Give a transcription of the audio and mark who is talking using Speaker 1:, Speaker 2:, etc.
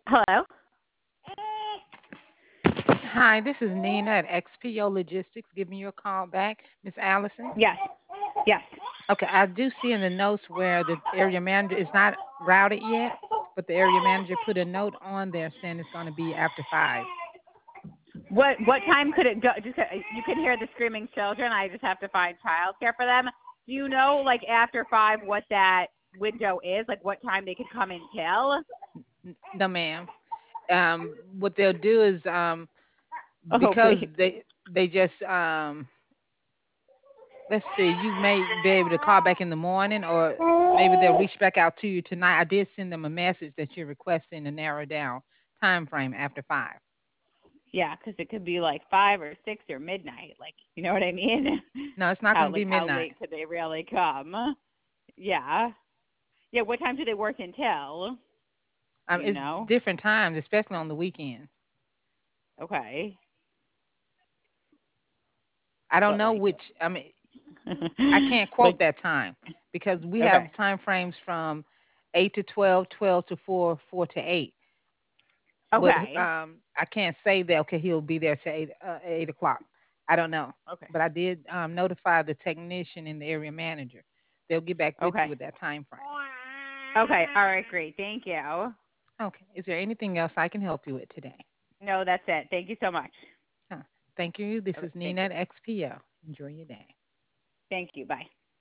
Speaker 1: Hello?
Speaker 2: Hi, this is Nina at XPO Logistics giving you a call back. Miss Allison?
Speaker 1: Yes. Yes.
Speaker 2: Okay, I do see in the notes where the area manager is not routed yet, but the area manager put a note on there saying it's going to be after 5.
Speaker 1: What time could it go? Just you can hear the screaming children. I just have to find childcare for them. Do you know, like after 5, what that window is? Like what time they could come until?
Speaker 2: No, ma'am. What they'll do is
Speaker 1: Oh,
Speaker 2: because
Speaker 1: please.
Speaker 2: they just let's see, you may be able to call back in the morning, or maybe they'll reach back out to you tonight. I did send them a message that you're requesting a narrow down time frame after 5.
Speaker 1: Yeah, because it could be like 5 or 6 or midnight. Like, you know what I mean?
Speaker 2: No, it's not going to be
Speaker 1: How
Speaker 2: midnight.
Speaker 1: late could they really come? Yeah. Yeah. What time do they work until? Do you
Speaker 2: It's
Speaker 1: know?
Speaker 2: different times, especially on the weekends.
Speaker 1: Okay.
Speaker 2: I don't
Speaker 1: What,
Speaker 2: know
Speaker 1: like?
Speaker 2: which. I mean, I can't
Speaker 1: Like,
Speaker 2: quote that time because we
Speaker 1: okay.
Speaker 2: have time frames from 8 to 12, 12 to 4, 4 to 8. But
Speaker 1: Okay.
Speaker 2: I can't say that. Okay, he'll be there till 8 o'clock. I don't know,
Speaker 1: Okay.
Speaker 2: but I did notify the technician and the area manager. They'll get back with you
Speaker 1: Okay.
Speaker 2: with that time frame.
Speaker 1: Okay. All right. Great. Thank you.
Speaker 2: Okay. Is there anything else I can help you with today?
Speaker 1: No, that's it. Thank you so much.
Speaker 2: Huh. Thank you. This
Speaker 1: Okay.
Speaker 2: is
Speaker 1: Thank
Speaker 2: Nina
Speaker 1: you.
Speaker 2: at XPO. Enjoy your day.
Speaker 1: Thank you. Bye.